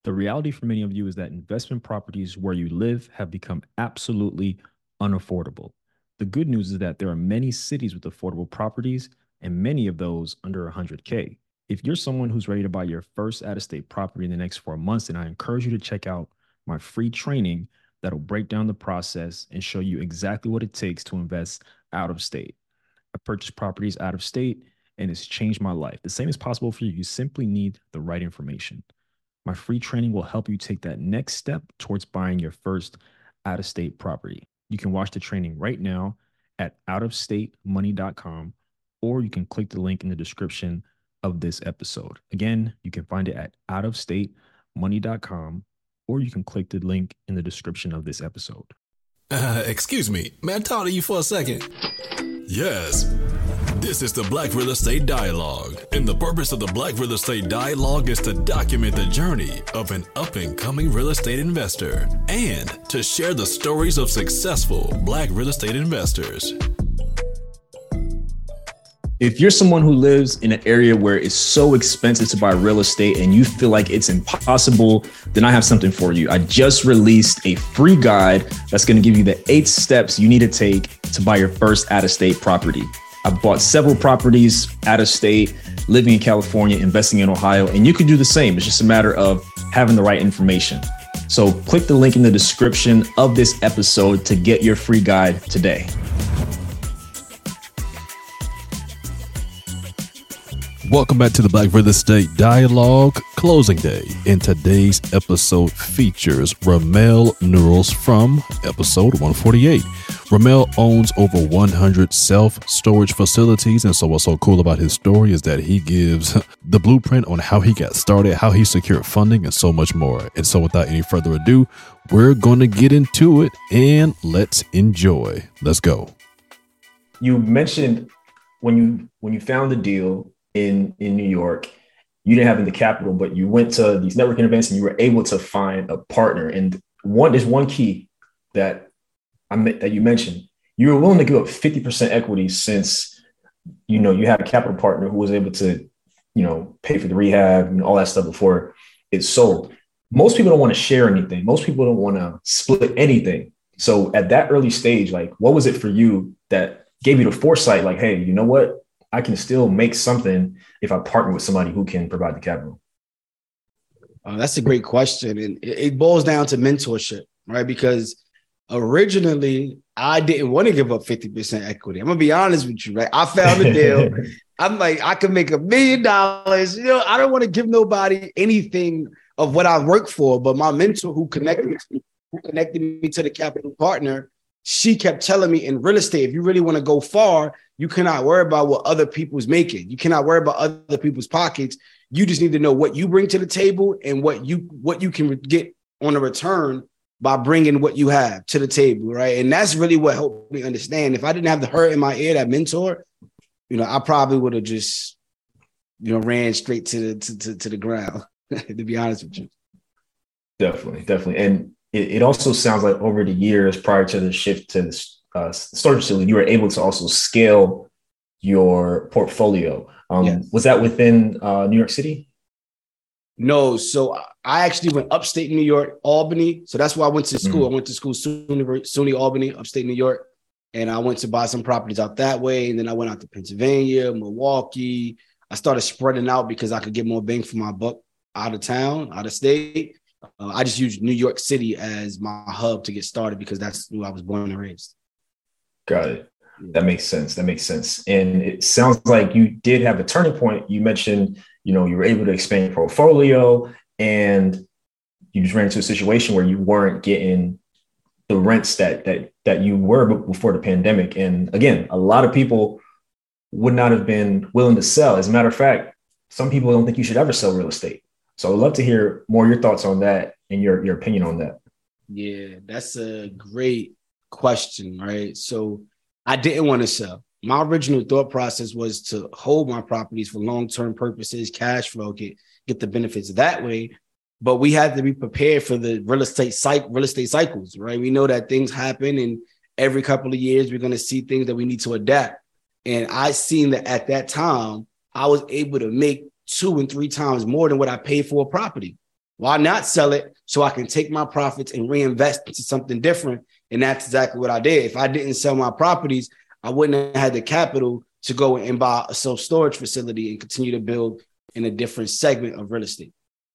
The reality for many of you is that investment properties where you live have become absolutely unaffordable. The good news is that there are many cities with affordable properties and many of those under 100K. If you're someone who's ready to buy your first out of state property in the next 4 months, then I encourage you to check out my free training that'll break down the process and show you exactly what it takes to invest out of state. I purchased properties out of state and it's changed my life. The same is possible for you. You simply need the right information. My free training will help you take that next step towards buying your first out of state property. You can watch the training right now at outofstatemoney.com, or you can click the link in the description of this episode. Again, you can find it at outofstatemoney.com, or you can click the link in the description of this episode. Excuse me, may I talk to you for a second? Yes. This is the Black Real Estate Dialogue, and the purpose of the Black Real Estate Dialogue is to document the journey of an up-and-coming real estate investor and to share the stories of successful Black real estate investors. If you're someone who lives in an area where it's so expensive to buy real estate and you feel like it's impossible, then I have something for you. I just released a free guide that's going to give you the 8 steps you need to take to buy your first out-of-state property. I bought several properties out of state, living in California, investing in Ohio, and you can do the same. It's just a matter of having the right information. So click the link in the description of this episode to get your free guide today. Welcome back to the Black Real Estate Dialogue closing day. And today's episode features Ramel Neurals from episode 148. Ramel owns over 100 self-storage facilities. And so what's so cool about his story is that he gives the blueprint on how he got started, how he secured funding, and so much more. And so without any further ado, we're going to get into it and let's enjoy. Let's go. You mentioned when you found the deal in New York, you didn't have the capital, but you went to these networking events and you were able to find a partner. And there's one key that you mentioned. You were willing to give up 50% equity since, you had a capital partner who was able to, pay for the rehab and all that stuff before it sold. Most people don't want to share anything. Most people don't want to split anything. So at that early stage, what was it for you that gave you the foresight? Hey, you know what? I can still make something if I partner with somebody who can provide the capital. That's a great question. And it boils down to mentorship, right? Because originally I didn't want to give up 50% equity. I'm going to be honest with you, right? I found a deal. I'm like, I can make $1 million. I don't want to give nobody anything of what I work for. But my mentor who connected me to the capital partner, she kept telling me in real estate, if you really want to go far, you cannot worry about what other people's making. You cannot worry about other people's pockets. You just need to know what you bring to the table and what you can get on a return by bringing what you have to the table, right? And that's really what helped me understand. If I didn't have the hurt in my ear, that mentor, I probably would have just, ran straight to the ground, to be honest with you. Definitely. And it also sounds like over the years prior to the shift to the storage facility, you were able to also scale your portfolio. Yes. Was that within New York City? No. So I actually went upstate New York, Albany. So that's where I went to school. I went to school, SUNY Albany, upstate New York. And I went to buy some properties out that way. And then I went out to Pennsylvania, Milwaukee. I started spreading out because I could get more bang for my buck out of town, out of state. I just used New York City as my hub to get started because that's who I was born and raised. Got it. That makes sense. And it sounds like you did have a turning point. You mentioned, you were able to expand your portfolio and you just ran into a situation where you weren't getting the rents that you were before the pandemic. And again, a lot of people would not have been willing to sell. As a matter of fact, some people don't think you should ever sell real estate. So I'd love to hear more of your thoughts on that and your opinion on that. Yeah, that's a great question, right? So I didn't want to sell. My original thought process was to hold my properties for long-term purposes, cash flow, get the benefits that way. But we had to be prepared for the real estate cycles, right? We know that things happen, and every couple of years we're going to see things that we need to adapt. And I seen that at that time, I was able to make 2 and 3 times more than what I paid for a property. Why not sell it so I can take my profits and reinvest into something different? And that's exactly what I did. If I didn't sell my properties, I wouldn't have had the capital to go and buy a self-storage facility and continue to build in a different segment of real estate.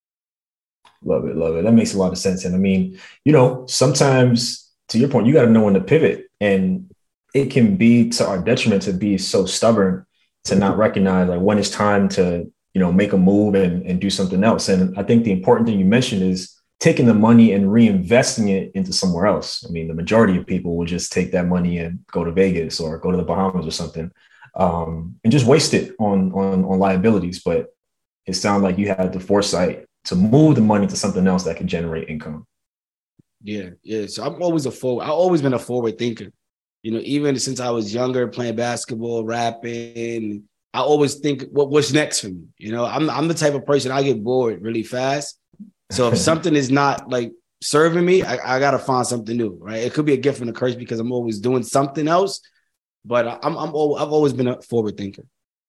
Love it. Love it. That makes a lot of sense. And I mean, sometimes to your point, you got to know when to pivot, and it can be to our detriment to be so stubborn to not recognize like when it's time to, make a move and do something else. And I think the important thing you mentioned is taking the money and reinvesting it into somewhere else. I mean, the majority of people will just take that money and go to Vegas or go to the Bahamas or something, and just waste it on liabilities. But it sounded like you had the foresight to move the money to something else that can generate income. Yeah. So I've always been a forward thinker. Even since I was younger, playing basketball, rapping, I always think what's next for me. I'm the type of person, I get bored really fast. So if something is not like serving me, I got to find something new, right? It could be a gift and a curse because I'm always doing something else, but I've always been a forward thinker.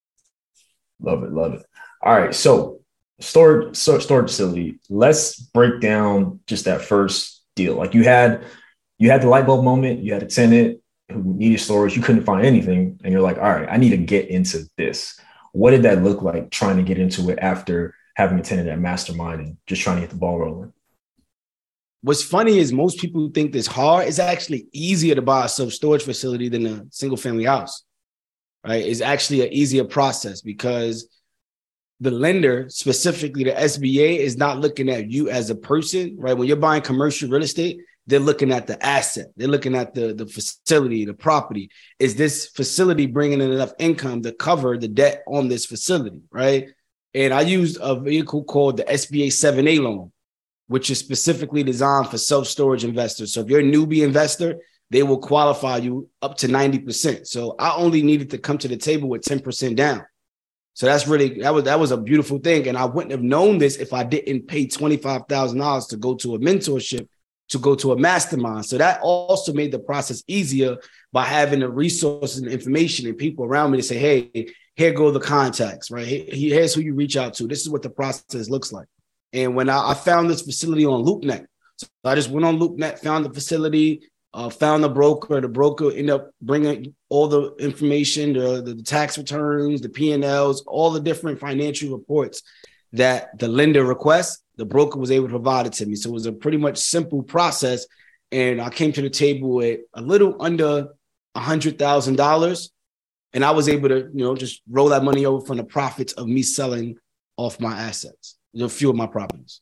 Love it. Love it. All right. So storage facility, let's break down just that first deal. Like you had the light bulb moment, you had a tenant who needed storage, you couldn't find anything, and you're like, all right, I need to get into this. What did that look like trying to get into it after having a tenant at Mastermind and just trying to get the ball rolling? What's funny is most people who think this hard, it's actually easier to buy a self-storage facility than a single family house, right? It's actually an easier process because the lender, specifically the SBA, is not looking at you as a person, right? When you're buying commercial real estate, they're looking at the asset. They're looking at the facility, the property. Is this facility bringing in enough income to cover the debt on this facility, right? And I used a vehicle called the SBA 7A loan, which is specifically designed for self-storage investors. So if you're a newbie investor, they will qualify you up to 90%. So I only needed to come to the table with 10% down. So that was a beautiful thing. And I wouldn't have known this if I didn't pay $25,000 to go to a mentorship, to go to a mastermind. So that also made the process easier by having the resources and information and people around me to say, hey, here go the contacts, right? Here's who you reach out to. This is what the process looks like. And when I found this facility on LoopNet, so I just went on LoopNet, found the facility, found the broker. The broker ended up bringing all the information, the tax returns, the P&Ls, all the different financial reports that the lender requests. The broker was able to provide it to me. So it was a pretty much simple process. And I came to the table with a little under $100,000. And I was able to, just roll that money over from the profits of me selling off my assets, a few of my properties.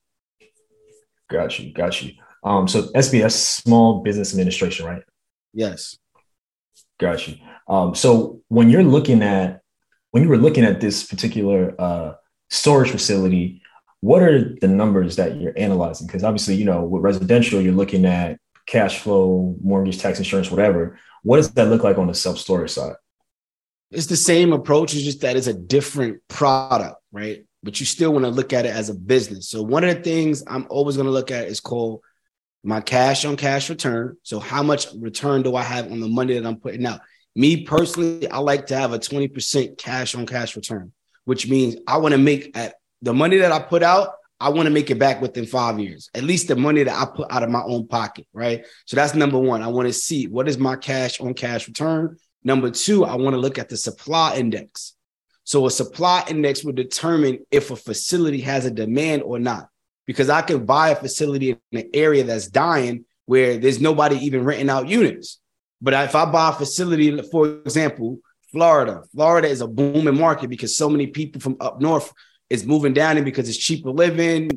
Got you. So SBS, Small Business Administration, right? Yes. Got you. So when you were looking at this particular storage facility, what are the numbers that you're analyzing? Because obviously, with residential, you're looking at cash flow, mortgage, tax, insurance, whatever. What does that look like on the self-storage side? It's the same approach. It's just that it's a different product, right? But you still want to look at it as a business. So one of the things I'm always going to look at is called my cash on cash return. So how much return do I have on the money that I'm putting out? Me personally, I like to have a 20% cash on cash return, which means I want to make at the money that I put out, I want to make it back within 5 years, at least the money that I put out of my own pocket, right? So that's number one. I want to see what is my cash on cash return. Number two, I want to look at the supply index. So a supply index will determine if a facility has a demand or not, because I can buy a facility in an area that's dying where there's nobody even renting out units. But if I buy a facility, for example, Florida is a booming market because so many people from up north is moving down in because it's cheaper living,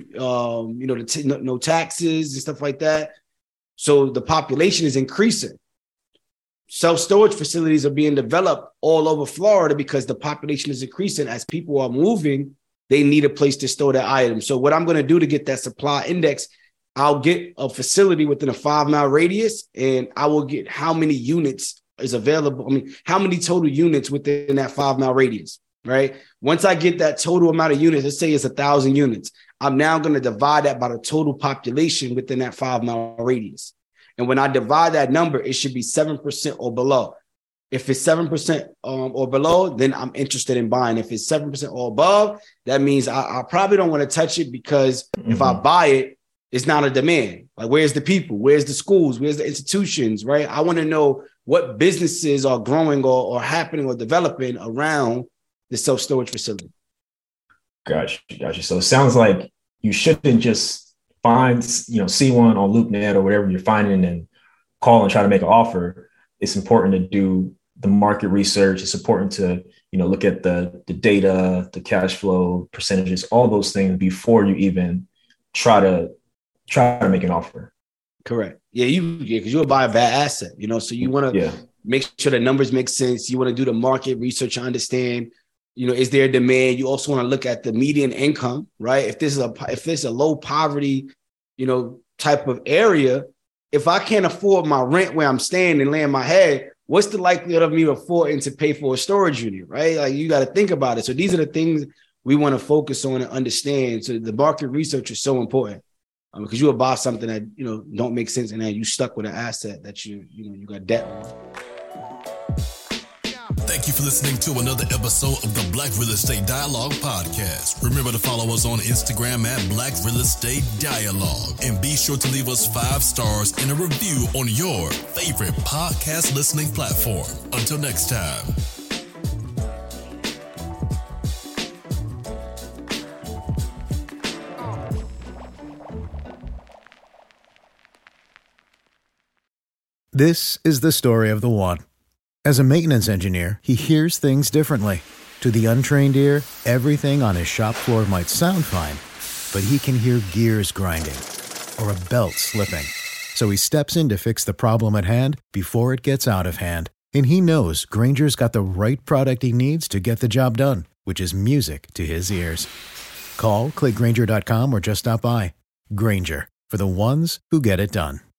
no taxes and stuff like that. So the population is increasing. Self-storage facilities are being developed all over Florida because the population is increasing. As people are moving, they need a place to store their items. So what I'm going to do to get that supply index, I'll get a facility within a 5-mile radius, and I will get how many units is available. I mean, how many total units within that 5-mile radius, right? Once I get that total amount of units, let's say it's 1,000 units, I'm now going to divide that by the total population within that 5-mile radius. And when I divide that number, it should be 7% or below. If it's 7% or below, then I'm interested in buying. If it's 7% or above, that means I probably don't want to touch it, because if I buy it, it's not a demand. Like, where's the people? Where's the schools? Where's the institutions, right? I want to know what businesses are growing or happening or developing around the self-storage facility. Gotcha. So it sounds like you shouldn't just find, see one on LoopNet or whatever you're finding and call and try to make an offer. It's important to do the market research. It's important to, look at the data, the cash flow percentages, all those things before you even try to make an offer. Correct. Yeah, because you'll buy a bad asset, so you want to make sure the numbers make sense. You want to do the market research to understand, is there a demand? You also want to look at the median income, right? If this is a low poverty, type of area, if I can't afford my rent where I'm staying and laying my head, what's the likelihood of me affording to pay for a storage unit, right? Like, you got to think about it. So these are the things we want to focus on and understand. So the market research is so important, because you will buy something that, don't make sense, and then you stuck with an asset that you got debt on. Thank you for listening to another episode of the Black Real Estate Dialogue podcast. Remember to follow us on Instagram at Black Real Estate Dialogue, and be sure to leave us 5 stars and a review on your favorite podcast listening platform. Until next time. This is the story of the one. As a maintenance engineer, he hears things differently. To the untrained ear, everything on his shop floor might sound fine, but he can hear gears grinding or a belt slipping. So he steps in to fix the problem at hand before it gets out of hand. And he knows Grainger's got the right product he needs to get the job done, which is music to his ears. Call, click Grainger.com, or just stop by. Grainger, for the ones who get it done.